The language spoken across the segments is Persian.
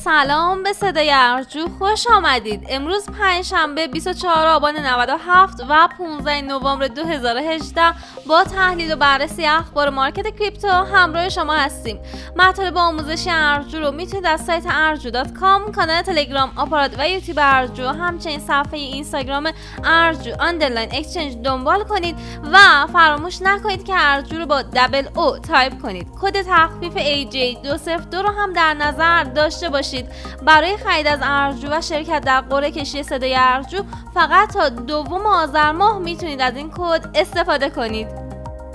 سلام به صدای ارجو، خوش آمدید. امروز پنجشنبه 24 آبان 97 و 15 نوامبر 2018 با تحلیل و بررسی اخبار مارکت کریپتو همراه شما هستیم. مطالب آموزشی ارجو رو میتونید از سایت arju.com، کانال تلگرام، آپارات و یوتیوب ارجو، همچنین صفحه اینستاگرام ارجو اکسچنج دنبال کنید و فراموش نکنید که ارجو رو با O تایپ کنید. کد تخفیف AJ202 رو هم در نظر داشته باشید. برای خرید از ارجو و شرکت در قرعه کشی صدای ارجو فقط تا 2 آذر ماه میتونید از این کد استفاده کنید.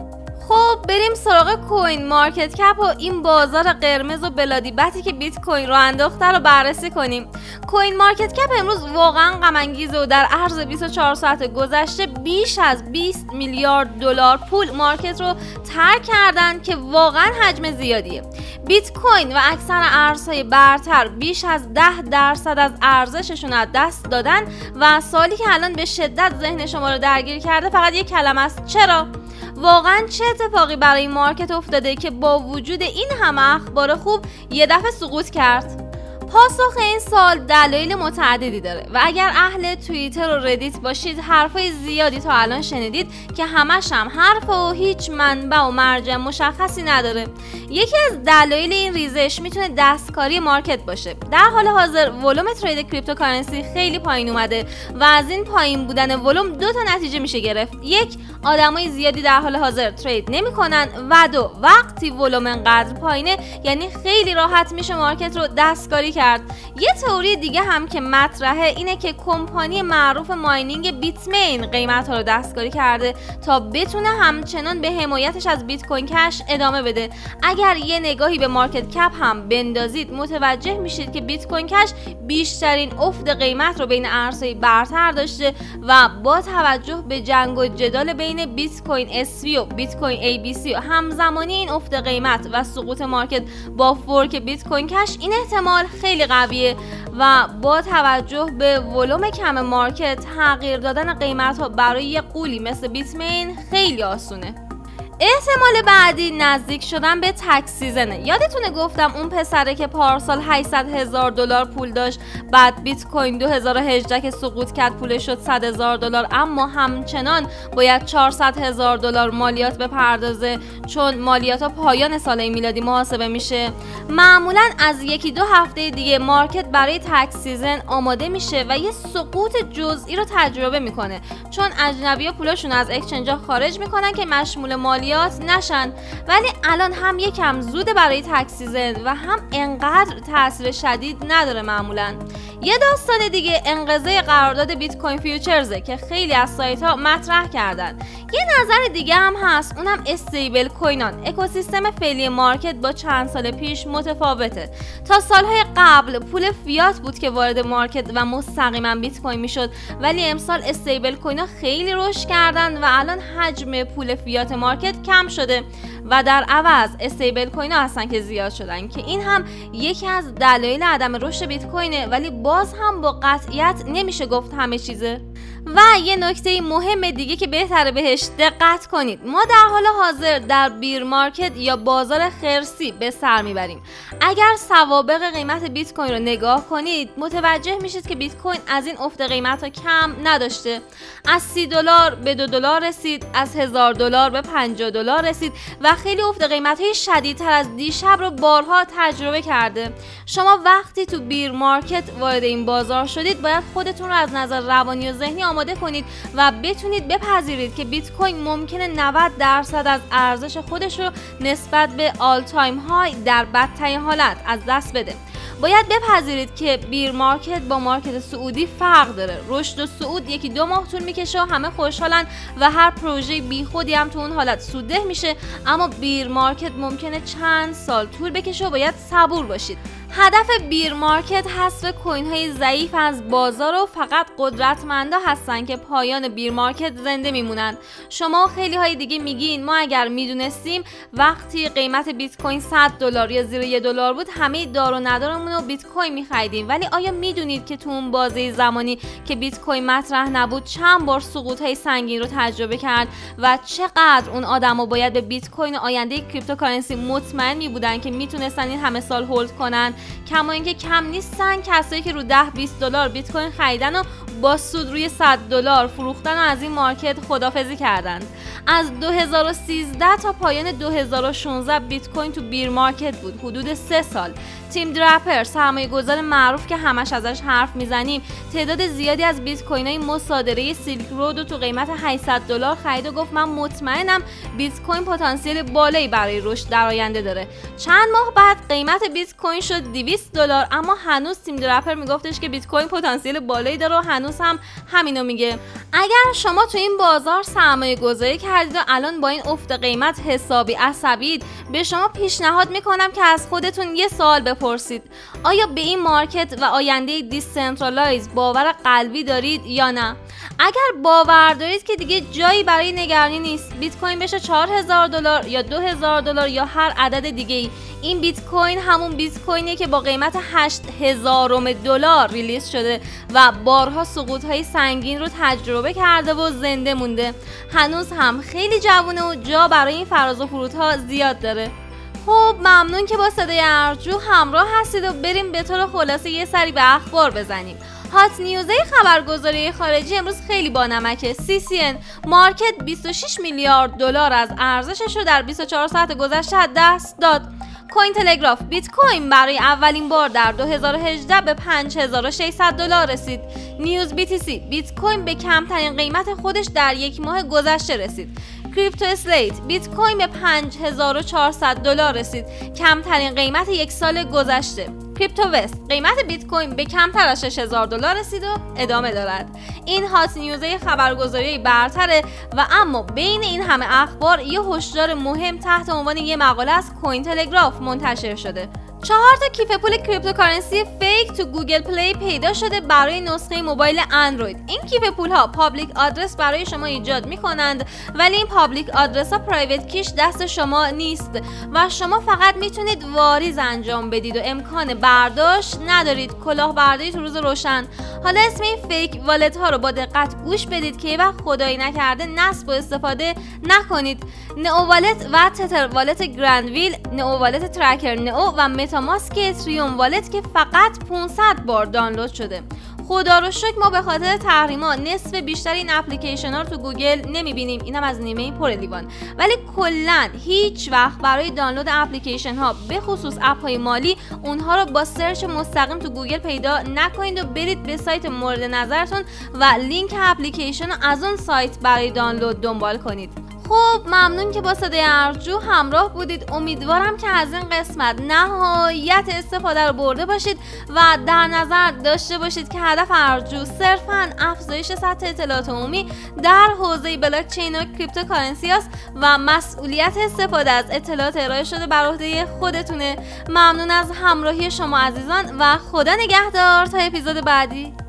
خب بریم سراغ کوین مارکت کپ و این بازار قرمز و بلادیبتی که بیت کوین رو انداخته رو بررسی کنیم. کوین مارکت کپ امروز واقعا غم انگیزه و در عرض 24 ساعت گذشته بیش از 20 میلیارد دلار پول مارکت رو ترک کردن که واقعا حجم زیادیه. بیت کوین و اکثر ارزهای برتر بیش از 10% از ارزششون از دست دادن و سوالی که الان به شدت ذهن شما رو درگیر کرده فقط یک کلمه است: چرا؟ واقعا چه اتفاقی برای مارکت افتاده که با وجود این همه اخبار خوب یه دفعه سقوط کرد؟ پاسخ این سوال دلایل متعددی داره و اگر اهل توییتر و ردیت باشید حرفای زیادی تا الان شنیدید که همش هم حرف و هیچ منبع و مرجع مشخصی نداره. یکی از دلایل این ریزش میتونه دستکاری مارکت باشه. در حال حاضر ولوم ترید کریپتوکارنسی خیلی پایین اومده و از این پایین بودن ولوم 2 تا نتیجه میشه گرفت: 1، آدمای زیادی در حال حاضر ترید نمیکنن و 2، وقتی ولوم انقدر پایینه یعنی خیلی راحت میشه مارکت رو دستکاری کرد. یه تئوری دیگه هم که مطرحه اینه که کمپانی معروف ماینینگ بیتمین قیمت‌ها رو دستکاری کرده تا بتونه همچنان به حمایتش از بیت کوین کش ادامه بده. اگر یه نگاهی به مارکت کپ هم بندازید متوجه میشید که بیت کوین کش بیشترین افت قیمت رو بین ارزهای برتر داشته و با توجه به جنگ و جدال بین بیت کوین SV و بیت کوین ABC و همزمانی این افت قیمت و سقوط مارکت با فورک بیت کوین کش این احتمال خیلی قویه و با توجه به ولوم کم مارکت تغییر دادن قیمت ها برای یه قولی مثل بیتمین خیلی آسونه. احتمال بعدی نزدیک شدن به تکس سیزنه. یادتونه گفتم اون پسره که پارسال 800,000 دلار پول داشت، بعد بیت کوین 2018 که سقوط کرد پولش شد 100,000 دلار، اما همچنان باید 400,000 دلار مالیات بپردازه چون مالیات ها پایان سال میلادی محاسبه میشه. معمولا از 1-2 هفته دیگه مارکت برای تکس سیزن آماده میشه و یه سقوط جزئی رو تجربه میکنه چون اجنبی‌ها پولاشون از اکسچنج‌ها خارج میکنن که مشمول مالیات نشن. ولی الان هم یکم زوده برای تکس سیزن و هم انقدر تاثیر شدید نداره معمولا. یه داستان دیگه انقضای قرارداد بیت کوین فیوچرزه که خیلی از سایت ها مطرح کردن. یه نظر دیگه هم هست، اونم استیبل کوینان. اکوسیستم فعلی مارکت با چند سال پیش متفاوته. تا سالهای قبل پول فیات بود که وارد مارکت و مستقیما بیت کوین میشد، ولی امسال استیبل کوینا خیلی رشد کردن و الان حجم پول فیات مارکت کم شده و در عوض استیبل کوین ها هستن که زیاد شدن که این هم یکی از دلایل عدم رشد بیت کوینه، ولی باز هم با قطعیت نمیشه گفت همه چیزه. و یه نکته مهم دیگه که بهتره بهش دقت کنید، ما در حال حاضر در بیر مارکت یا بازار خرسی به سر میبریم. اگر سوابق قیمت بیت کوین رو نگاه کنید متوجه میشید که بیت کوین از این افت قیمت ها کم نداشته. از 30 دلار به 2 دلار رسید، از 1000 دلار به 50 دلار رسید و خیلی افت قیمت های شدیدتر از دیشب رو بارها تجربه کرده. شما وقتی تو بیر مارکت وارد این بازار شدید باید خودتون رو از نظر روانی و ذهنی آماده کنید و بتونید بپذیرید که بیت کوین ممکنه 90% از ارزش خودش رو نسبت به آل تایم های در بدترین حالت از دست بده. باید بپذیرید که بیر مارکت با مارکت سعودی فرق داره. رشد و صعود 1-2 ماه طول میکشه و همه خوشحالن و هر پروژه بیخودی هم تو اون حالت سودده میشه، اما بیر مارکت ممکنه چند سال طول بکشه و باید صبور باشید. هدف بیر مارکت حذف کوین های ضعیف از بازار و فقط قدرتمندا هستن که پایان بیر مارکت زنده میمونن. شما خیلی های دیگه میگین ما اگر میدونستیم وقتی قیمت بیت کوین 100 دلار یا زیر 1 دلار بود همه دار و ندارمون رو بیت کوین میخریدیم. ولی آیا میدونید که تو اون بازه زمانی که بیت کوین مطرح نبود چند بار سقوط های سنگین رو تجربه کرد و چقدر اون آدما باید به بیت کوین آینده کریپتوکارنسی مطمئن میبودن که میتونستن این همه سال هولد کنن؟ کما اینکه کم نیستن کسایی که رو 10-20 دلار بیت کوین خریدن و با سود روی $100 فروختن و از این مارکت خدافظی کردند. از 2013 تا پایان 2016 بیت کوین تو بیر مارکت بود، حدود 3 سال. تیم درپر، سرمایه‌گذار معروف که همش ازش حرف میزنیم، تعداد زیادی از بیت کوین‌های مصادره سیلک رود رو تو قیمت $800 خرید و گفت من مطمئنم بیت کوین پتانسیل بالایی برای رشد در آینده داره. چند ماه بعد قیمت بیت کوین شد $200، اما هنوز تیم درپر میگفتش که بیت کوین پتانسیل بالایی داره و هنوز هم همینو میگه. اگر شما تو این بازار سرمایه‌گذاری کردید و الان با این افت قیمت حسابی عصبید، به شما پیشنهاد میکنم که از خودتون یه سوال بپرسید: آیا به این مارکت و آینده دیسنترالایز باور قلبی دارید یا نه؟ اگر باور دارید که دیگه جایی برای نگرانی نیست، بیت کوین بشه $4000 یا $2000 یا هر عدد دیگه ای، این بیت کوین همون بیت کوینیه که با قیمت $8000 ریلیز شده و بارها سقوط‌های سنگین رو تجربه کرده و زنده مونده. هنوز هم خیلی جوونه و جا برای این فراز و فرودها زیاد داره. خب ممنون که با صدای ارجو همراه هستید و بریم به طور خلاصه یه سری به اخبار بزنیم. هات نیوزه خبرگزاری خارجی امروز خیلی بانمکه. CCN مارکت $26 میلیارد از ارزشش رو در 24 ساعت گذشته از دست داد. کوین تلگراف: بیت کوین برای اولین بار در 2018 به $5600 رسید. نیوز BTC: بیت کوین به کمترین قیمت خودش در یک ماه گذشته رسید. کریپتو اسلیت: بیت کوین به $5400 رسید، کمترین قیمت یک سال گذشته. کریپتو وست: قیمت بیت کوین به کمتر از $6000 رسید و ادامه دارد. این هات نیوزه خبرگزاری برتره و اما بین این همه اخبار یه هشدار مهم تحت عنوان یه مقاله از کوین تلگراف منتشر شده. 4 کیف پول کریپتوکارنسی فیک تو گوگل پلی پیدا شده برای نسخه موبایل اندروید. این کیف پول ها پابلیک آدرس برای شما ایجاد میکنند، ولی این پابلیک آدرس ها پرایوت کیش دست شما نیست و شما فقط میتونید واریز انجام بدید و امکان برداشت ندارید. کلاهبرداری تو روز روشن. حالا اسم این فیک والت ها رو با دقت گوش بدید که یه وقت خدایی نکرده نصب و استفاده نکنید. نئو والت و تتر والت گرندویل، نئو والت ترکر نئو و متاماسک اتریوم والت که فقط 500 بار دانلود شده. خدا رو شکر ما به خاطر تحریما نصف بیشتر این اپلیکیشن ها رو تو گوگل نمیبینیم، اینم از نیمه پر لیوان. ولی کلا هیچ وقت برای دانلود اپلیکیشن ها به خصوص اپ های مالی اونها رو با سرچ مستقیم تو گوگل پیدا نکنید و برید به سایت مورد نظرتون و لینک اپلیکیشن رو از اون سایت برای دانلود دنبال کنید. خب ممنون که با صدای ارجو همراه بودید. امیدوارم که از این قسمت نهایت استفاده رو برده باشید و در نظر داشته باشید که هدف ارجو صرفاً افزایش سطح اطلاعات عمومی در حوزه بلاک چین و کریپتوکارنسی است و مسئولیت استفاده از اطلاعات ارائه شده بر عهده خودتونه. ممنون از همراهی شما عزیزان و خدا نگهدار تا اپیزود بعدی.